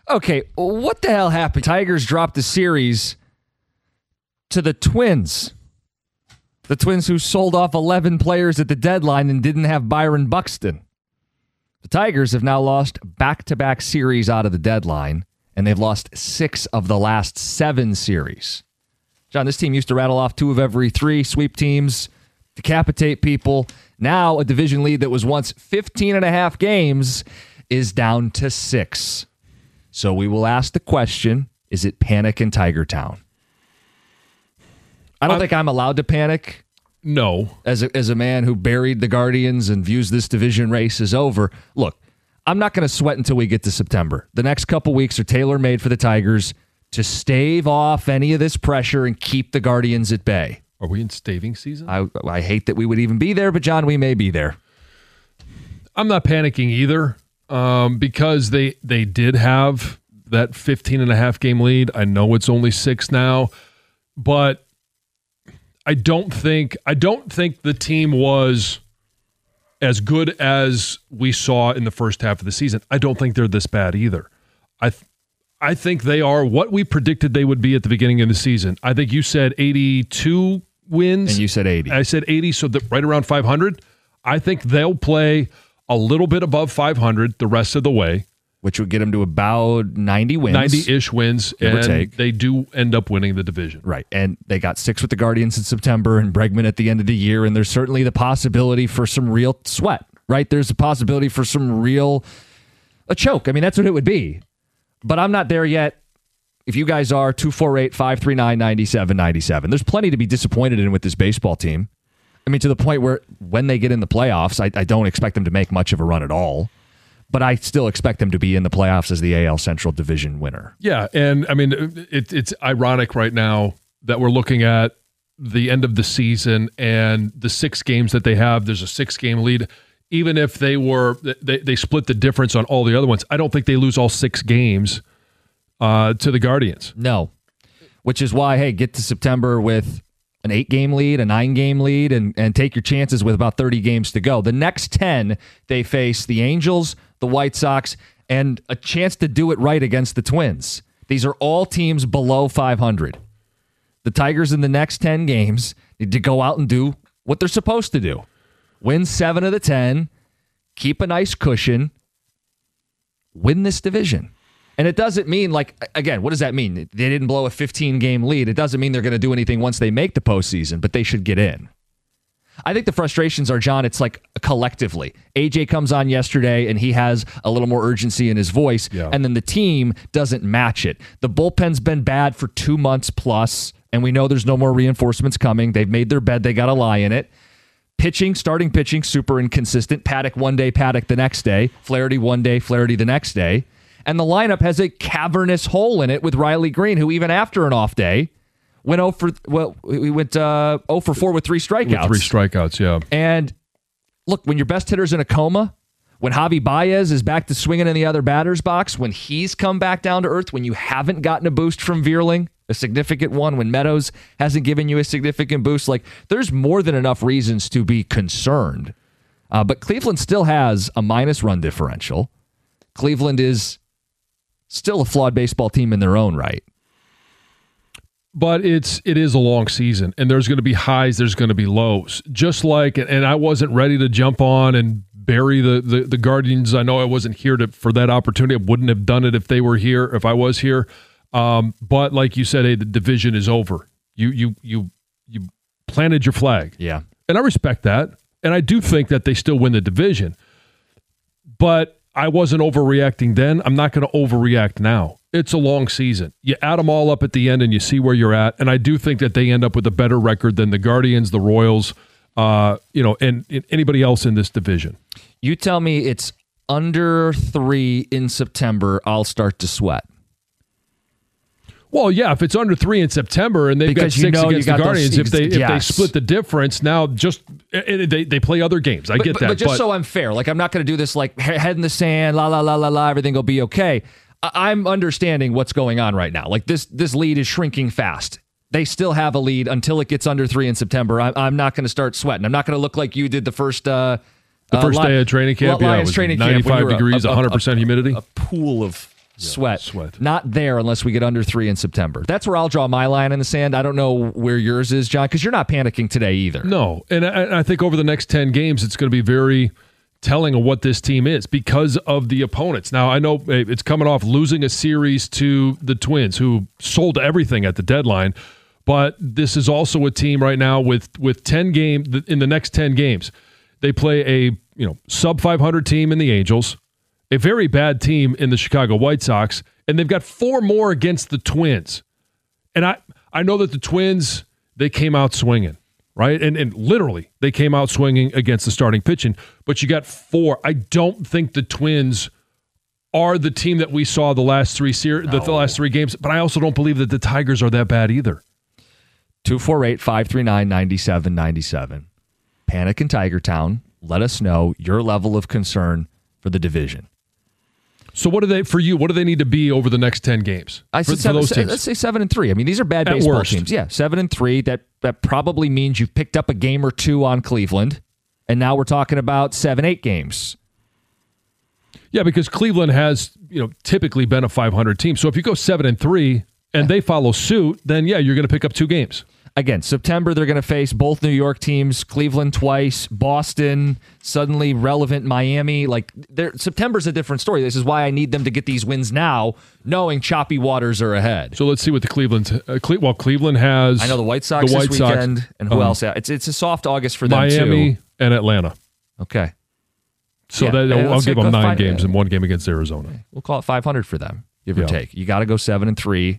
Okay, what the hell happened? Tigers dropped the series to the Twins. The Twins who sold off 11 players at the deadline and didn't have Byron Buxton. The Tigers have now lost back-to-back series out of the deadline, and they've lost 6 of the last 7 series. John, this team used to rattle off 2 of every 3, sweep teams, decapitate people. Now a division lead that was once 15 and a half games is down to 6. So we will ask the question, is it panic in Tiger Town? I don't think I'm allowed to panic. No. As a man who buried the Guardians and views this division race as over. Look, I'm not going to sweat until we get to September. The next couple weeks are tailor-made for the Tigers to stave off any of this pressure and keep the Guardians at bay. Are we in staving season? I hate that we would even be there, but John, we may be there. I'm not panicking either because they did have that 15-and-a-half game lead. I know it's only 6 now, but I don't think the team was as good as we saw in the first half of the season. I don't think they're this bad either. I think they are what we predicted they would be at the beginning of the season. I think you said 82 wins. And you said 80. I said 80, so right around 500. I think they'll play a little bit above 500 the rest of the way. Which would get them to about 90 wins. 90-ish wins, and they do end up winning the division. Right, and they got 6 with the Guardians in September and Bregman at the end of the year, and there's certainly the possibility for some real sweat, right? There's a possibility for a choke. I mean, that's what it would be. But I'm not there yet. If you guys are, 248-539-9797. There's plenty to be disappointed in with this baseball team. I mean, to the point where when they get in the playoffs, I don't expect them to make much of a run at all. But I still expect them to be in the playoffs as the AL Central Division winner. Yeah, and I mean, it's ironic right now that we're looking at the end of the season and the 6 games that they have. There's a 6-game lead. Even if they split the difference on all the other ones, I don't think they lose all 6 games to the Guardians. No, which is why, hey, get to September with an 8-game lead, a 9-game lead, and take your chances with about 30 games to go. The next 10, they face the Angels, the White Sox, and a chance to do it right against the Twins. These are all teams below 500. The Tigers in the next 10 games need to go out and do what they're supposed to do. Win 7 of the 10, keep a nice cushion, win this division. And it doesn't mean, again, what does that mean? They didn't blow a 15-game lead. It doesn't mean they're going to do anything once they make the postseason, but they should get in. I think the frustrations are, John, it's like collectively. AJ comes on yesterday, and he has a little more urgency in his voice, and then the team doesn't match it. The bullpen's been bad for 2 months plus, and we know there's no more reinforcements coming. They've made their bed. They got to lie in it. Starting pitching, super inconsistent. Paddock one day, Paddock the next day. Flaherty one day, Flaherty the next day. And the lineup has a cavernous hole in it with Riley Green, who even after an off day went 0 for 4 with 3 strikeouts. With 3 strikeouts, yeah. And look, when your best hitter's in a coma, when Javi Baez is back to swinging in the other batter's box, when he's come back down to earth, when you haven't gotten a boost from Vierling, a significant one, when Meadows hasn't given you a significant boost, there's more than enough reasons to be concerned. But Cleveland still has a minus run differential. Cleveland is still a flawed baseball team in their own right. But it is a long season, and there's going to be highs, there's going to be lows. Just like, and I wasn't ready to jump on and bury the Guardians. I know I wasn't here for that opportunity. I wouldn't have done it if they were here, if I was here. But like you said, hey, the division is over. You planted your flag. Yeah. And I respect that. And I do think that they still win the division. But I wasn't overreacting then. I'm not going to overreact now. It's a long season. You add them all up at the end and you see where you're at. And I do think that they end up with a better record than the Guardians, the Royals, and anybody else in this division. You tell me it's under 3 in September, I'll start to sweat. Well, yeah, if it's under 3 in September and they've got 6 against the Guardians, if they split the difference, now they play other games. I get that. But just so I'm fair, I'm not going to do this head in the sand, la, la, la, la, la, everything will be okay. I'm understanding what's going on right now. This lead is shrinking fast. They still have a lead until it gets under 3 in September. I'm not going to start sweating. I'm not going to look like you did the first day of training camp. Lions training camp, 95 degrees, 100% humidity. A pool of Sweat. Not there unless we get under 3 in September. That's where I'll draw my line in the sand. I don't know where yours is, John, because you're not panicking today either. No, and I think over the next 10 games, it's going to be very telling of what this team is because of the opponents. Now, I know it's coming off losing a series to the Twins, who sold everything at the deadline, but this is also a team right now with 10 games in the next 10 games. They play a sub 500 team in the Angels, a very bad team in the Chicago White Sox, and they've got 4 more against the Twins. And I know that the Twins, they came out swinging, right? And literally, they came out swinging against the starting pitching, but you got 4. I don't think the Twins are the team that we saw the last 3 the last 3 games, but I also don't believe that the Tigers are that bad either. 248-539-9797. Panic in Tiger Town. Let us know your level of concern for the division. So what do they need to be over the next 10 games? For those teams? Let's say 7-3. I mean, these are bad baseball teams. Yeah, 7-3. That probably means you've picked up a game or 2 on Cleveland, and now we're talking about 7-8 games. Yeah, because Cleveland has typically been a 500 team. So if you go 7-3 and they follow suit, then yeah, you're going to pick up 2 games. Again, September, they're going to face both New York teams, Cleveland twice, Boston, suddenly relevant Miami. September's a different story. This is why I need them to get these wins now, knowing choppy waters are ahead. So let's see what the Cleveland has. I know the White Sox this weekend, and who else? It's a soft August for them, Miami too. and Atlanta. Okay. So I'll give them 9 games and 1 game against Arizona. We'll call it 500 for them, give or take. You got to go 7-3.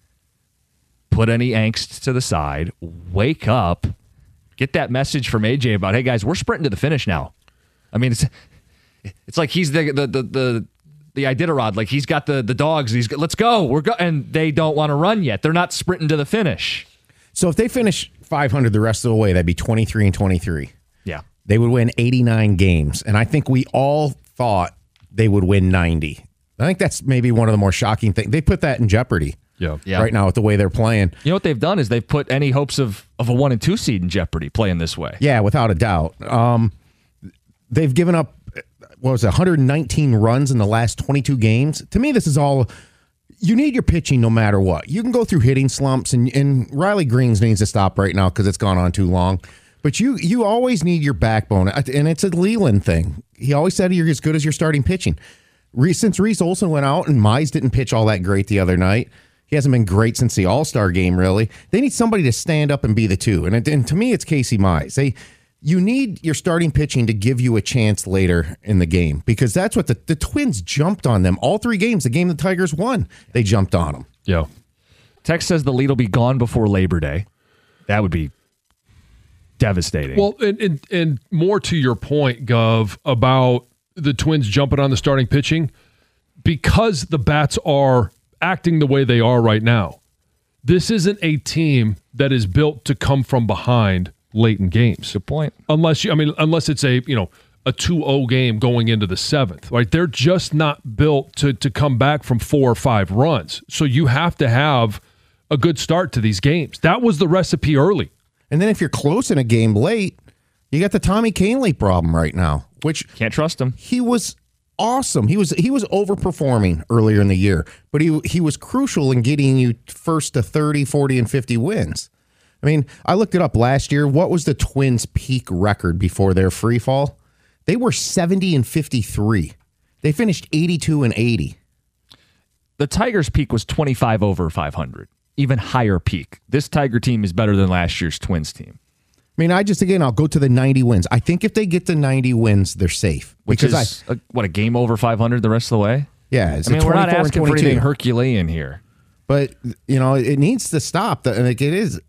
Put any angst to the side. Wake up. Get that message from AJ about, hey guys, we're sprinting to the finish now. I mean, it's like he's the Iditarod. Like he's got the dogs. Let's go. And they don't want to run yet. They're not sprinting to the finish. So if they finish 500 the rest of the way, that'd be 23-23. Yeah, they would win 89 games, and I think we all thought they would win 90. I think that's maybe one of the more shocking things. They put that in jeopardy. Yeah. Right now with the way they're playing. You know what they've done is they've put any hopes of a 1 and 2 seed in jeopardy playing this way. Yeah, without a doubt. They've given up, 119 runs in the last 22 games. To me, this is all, you need your pitching no matter what. You can go through hitting slumps, and Riley Greens needs to stop right now because it's gone on too long. But you always need your backbone, and it's a Leland thing. He always said you're as good as your starting pitching. Since Reese Olson went out and Mize didn't pitch all that great the other night, he hasn't been great since the All-Star game, really. They need somebody to stand up and be the 2. And to me, it's Casey Mize. You need your starting pitching to give you a chance later in the game because that's what the Twins jumped on them. All 3 games, the game the Tigers won, they jumped on them. Yeah. Tex says the lead will be gone before Labor Day. That would be devastating. Well, and more to your point, Gov, about the Twins jumping on the starting pitching, because the bats are acting the way they are right now, this isn't a team that is built to come from behind late in games. Good point. Unless it's a 2-0 game going into the 7th, right? They're just not built to come back from 4 or 5 runs. So you have to have a good start to these games. That was the recipe early. And then if you're close in a game late, you got the Tommy Kahnle problem right now, which can't trust him. He was awesome. He was overperforming earlier in the year, but he was crucial in getting you first to 30, 40, and 50 wins. I mean, I looked it up last year. What was the Twins' peak record before their free fall? They were 70-53. They finished 82-80. The Tigers' peak was 25 over 500. Even higher peak. This Tiger team is better than last year's Twins team. I mean, I'll go to the 90 wins. I think if they get to 90 wins, they're safe. Which is, a game over 500 the rest of the way? Yeah. We're not asking for anything Herculean here. But, it needs to stop. It is.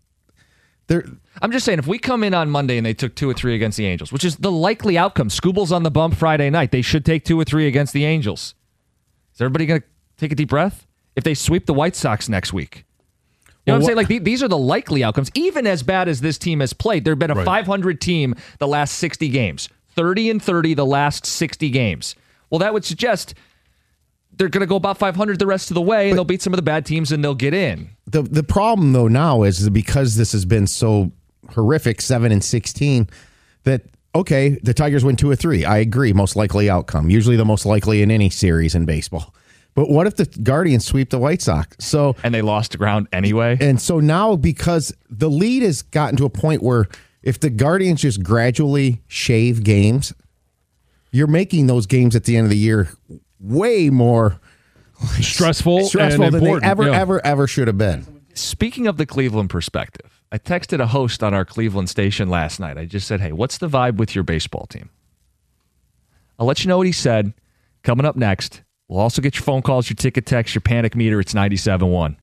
I'm just saying, if we come in on Monday and they took 2 or 3 against the Angels, which is the likely outcome, Scooble's on the bump Friday night, they should take 2 or 3 against the Angels. Is everybody going to take a deep breath? If they sweep the White Sox next week. You know what I'm saying? These are the likely outcomes. Even as bad as this team has played, there have been a 500 team the last 60 games. 30-30 the last 60 games. Well, that would suggest they're going to go about 500 the rest of the way, and they'll beat some of the bad teams, and they'll get in. The problem, though, now is because this has been so horrific, 7-16, that, the Tigers win 2 or 3. I agree, most likely outcome. Usually the most likely in any series in baseball. But what if the Guardians sweep the White Sox? And they lost ground anyway. And so now, because the lead has gotten to a point where if the Guardians just gradually shave games, you're making those games at the end of the year way more stressful than they ever should have been. Speaking of the Cleveland perspective, I texted a host on our Cleveland station last night. I just said, hey, what's the vibe with your baseball team? I'll let you know what he said coming up next. We'll also get your phone calls, your ticket text, your panic meter. It's 97.1.